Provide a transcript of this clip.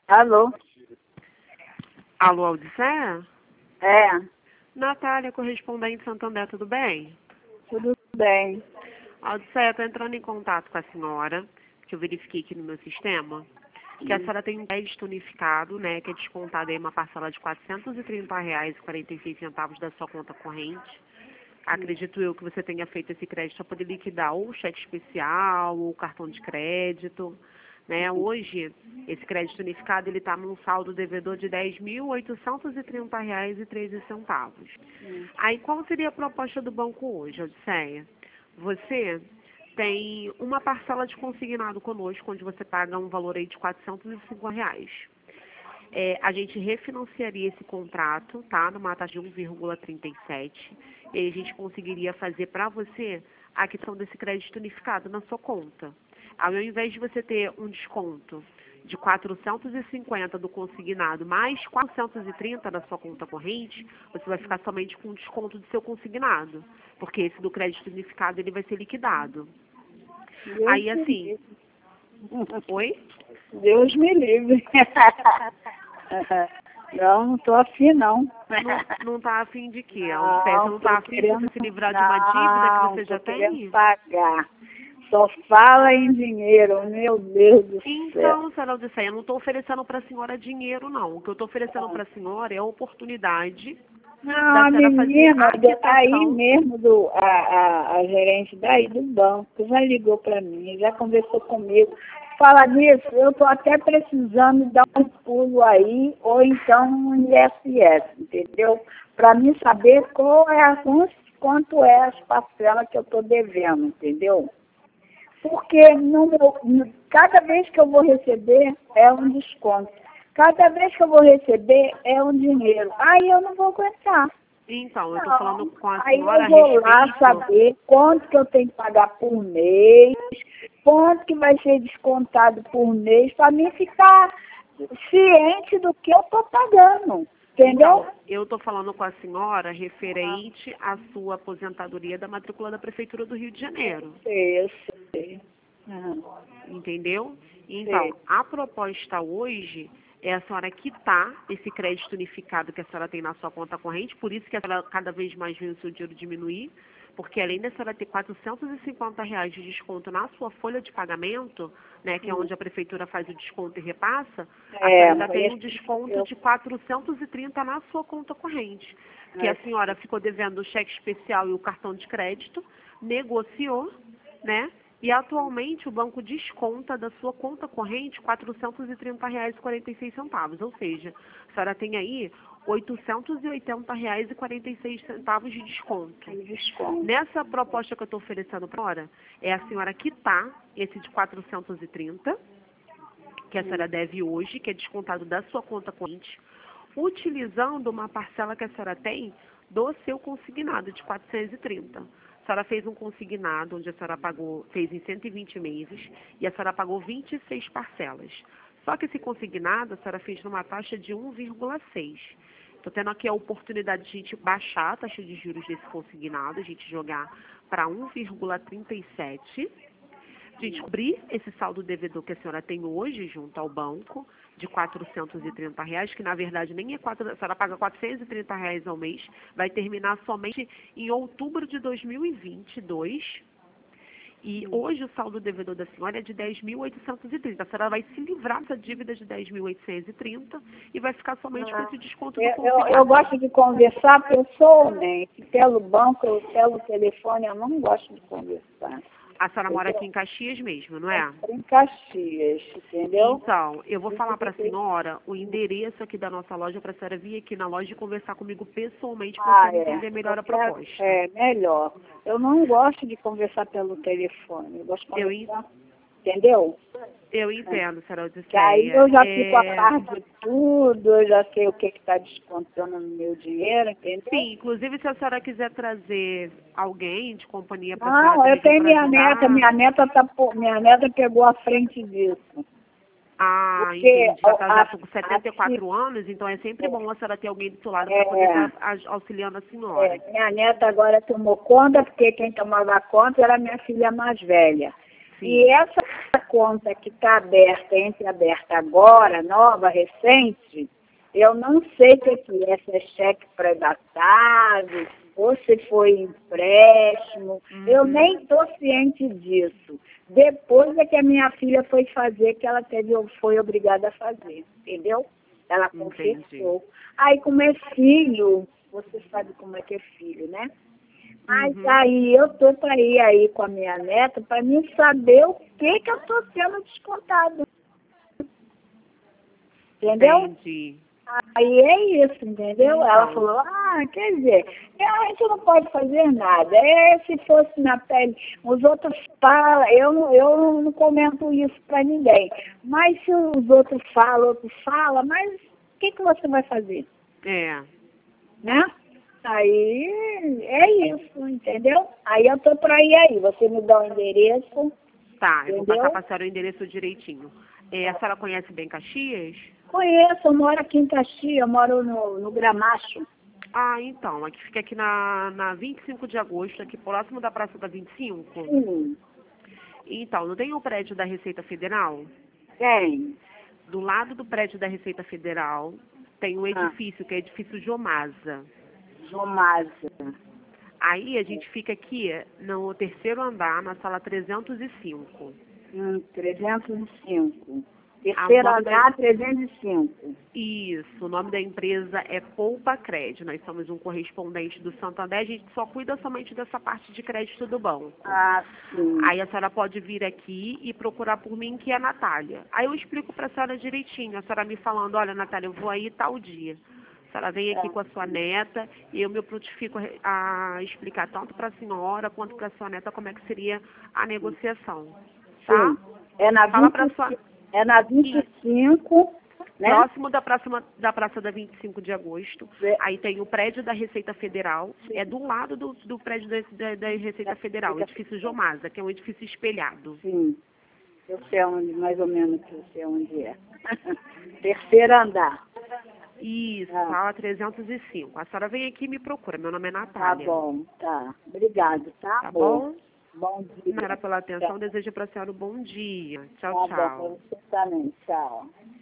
Alô? Alô, Odisseia? É, Natália, correspondente Santander, tudo bem? tudo bem. Odisseia, estou entrando em contato com a senhora, que eu verifiquei aqui no meu sistema, que a senhora tem um crédito unificado, né, que é descontado aí uma parcela de R$ 430,46 da sua conta corrente. Acredito eu que você tenha feito esse crédito para poder liquidar ou o cheque especial ou o cartão de crédito. Né? Hoje, esse crédito unificado ele está num saldo devedor de R$ 10.830,13. Aí, qual seria a proposta do banco hoje, Odisseia? Você tem uma parcela de consignado conosco, onde você paga um valor aí de R$ 405. A gente refinanciaria esse contrato, tá? Numa taxa de 1,37. E aí a gente conseguiria fazer para você a questão desse crédito unificado na sua conta. Ao invés de você ter um desconto de 450 do consignado mais 430 da sua conta corrente, você vai ficar somente com o desconto do seu consignado, porque esse do crédito unificado ele vai ser liquidado. Deus Aí me assim, livre. oi? Deus me livre. Não tô afim, não. Não tá afim de quê? Não, Você não tá afim de você se livrar de uma dívida que você já tô querendo tem? pagar. Só fala em dinheiro, meu Deus do céu. Então, senhora Odisseia, eu não estou oferecendo para a senhora dinheiro, não. O que eu estou oferecendo para a senhora é a oportunidade Não, da a senhora fazer menina a daí quitação. mesmo, a gerente daí do banco, já ligou para mim, já conversou comigo. Fala nisso, eu estou até precisando dar um pulo aí, ou então um ISS, entendeu? Para mim saber quanto é as parcelas que eu estou devendo, entendeu? Porque cada vez que eu vou receber é um desconto. Cada vez que eu vou receber é um dinheiro. Aí eu não vou aguentar. Então, eu estou falando com a Aí senhora a eu vou lá respeito. saber quanto que eu tenho que pagar por mês, quanto que vai ser descontado por mês, para mim ficar ciente do que eu estou pagando. Entendeu? Então, eu estou falando com a senhora referente à sua aposentadoria da matrícula da Prefeitura do Rio de Janeiro. Eu sei. Uhum. Entendeu? Então, a proposta hoje é a senhora quitar esse crédito unificado que a senhora tem na sua conta corrente, por isso que a senhora cada vez mais vê o seu dinheiro diminuir, porque além da senhora ter R$ 450 de desconto na sua folha de pagamento, né, que é onde a prefeitura faz o desconto e repassa, a senhora ainda tem um desconto de 430 na sua conta corrente, que a senhora ficou devendo o cheque especial e o cartão de crédito, negociou, né? E atualmente o banco desconta da sua conta corrente R$ 430,46, ou seja, a senhora tem aí R$ 880,46 de desconto. Nessa proposta que eu estou oferecendo para a senhora, é a senhora quitar esse de 430, que a senhora deve hoje, que é descontado da sua conta corrente, utilizando uma parcela que a senhora tem do seu consignado de 430. A senhora fez um consignado onde a senhora fez em 120 meses e a senhora pagou 26 parcelas. Só que esse consignado a senhora fez numa taxa de 1,6. Estou tendo aqui a oportunidade de a gente baixar a taxa de juros desse consignado, a gente jogar para 1,37. A gente cobrir esse saldo devedor que a senhora tem hoje junto ao banco, de R$ 430, que na verdade nem é a senhora paga R$ 430 ao mês, vai terminar somente em outubro de 2022. E hoje o saldo devedor da senhora é de 10.830. A senhora vai se livrar dessa dívida de 10.830 e vai ficar somente com esse desconto do consignado. Eu gosto de conversar pessoalmente. Pelo banco, pelo telefone, eu não gosto de conversar. A senhora mora aqui em Caxias mesmo, não é? Em Caxias, entendeu? Então, eu vou falar para a senhora o endereço aqui da nossa loja para a senhora vir aqui na loja e conversar comigo pessoalmente para você entender melhor a proposta. É, melhor. Eu não gosto de conversar pelo telefone. Eu gosto de conversar, entendeu? Eu entendo, senhora Odisseia. Que aí eu já fico a par de tudo, eu já sei o que está descontando no meu dinheiro, entendeu? Sim, inclusive se a senhora quiser trazer alguém de companhia para a Não, senhora eu tenho minha ajudar. minha neta pegou a frente disso. Ah, Porque entendi. Já está com 74 anos, então é sempre bom a senhora ter alguém do seu lado para poder estar auxiliando a senhora. Minha neta agora tomou conta, porque quem tomava conta era minha filha mais velha. Sim. E essa conta que está aberta, entreaberta agora, nova, recente, eu não sei o que é, se é cheque pré-datado, ou se foi empréstimo, eu nem estou ciente disso. Depois é que a minha filha foi fazer, que ela foi obrigada a fazer, entendeu? Ela confessou. Aí, como é filho, você sabe como é que é filho, né? Mas aí eu tô para ir aí com a minha neta para mim saber o que eu estou sendo descontado. Entendeu? Entendi. Aí é isso, entendeu? Ela falou, quer dizer, a gente não pode fazer nada. Se fosse na pele, os outros falam, eu não comento isso para ninguém. Mas se os outros falam, mas o que você vai fazer? Né? Aí é isso, entendeu? Aí eu tô pra ir aí. Você me dá o endereço. Tá, eu entendeu? vou passar para a senhora o endereço direitinho. A senhora conhece bem Caxias? Conheço, eu moro aqui em Caxias, eu moro no Gramacho. Então, aqui fica aqui na 25 de agosto, aqui próximo da Praça da 25. Sim. Então, não tem o prédio da Receita Federal? Tem. Do lado do prédio da Receita Federal, tem um edifício, que é o edifício Jomasa. Jomasa. Aí a gente fica aqui no terceiro andar, na sala 305. 305. Terceiro andar, 305. Isso, o nome da empresa é Poupa Crédito. Nós somos um correspondente do Santander, a gente só cuida somente dessa parte de crédito do banco. Sim. Aí a senhora pode vir aqui e procurar por mim, que é a Natália. Aí eu explico para a senhora direitinho, a senhora me falando, olha, Natália, eu vou aí tal dia. A senhora vem aqui com a sua neta e eu me prontifico a explicar tanto para a senhora quanto para a sua neta como é que seria a negociação. Tá? Sim. É na Fala pra sua... É na 25, né? Próximo da Praça da 25 de agosto. Aí tem o prédio da Receita Federal. É do lado do prédio da Receita Federal, o edifício Jomasa, que é um edifício espelhado. Sim. Eu sei onde, mais ou menos, eu sei onde é. Terceiro andar. Isso, sala 305. A senhora vem aqui e me procura. Meu nome é Natália. Tá bom, tá. Obrigado, tá? Tá bom? Bom dia. Obrigada pela atenção. Desejo para a senhora um bom dia. Tchau, Tá tchau. bom, pra você também. Tchau.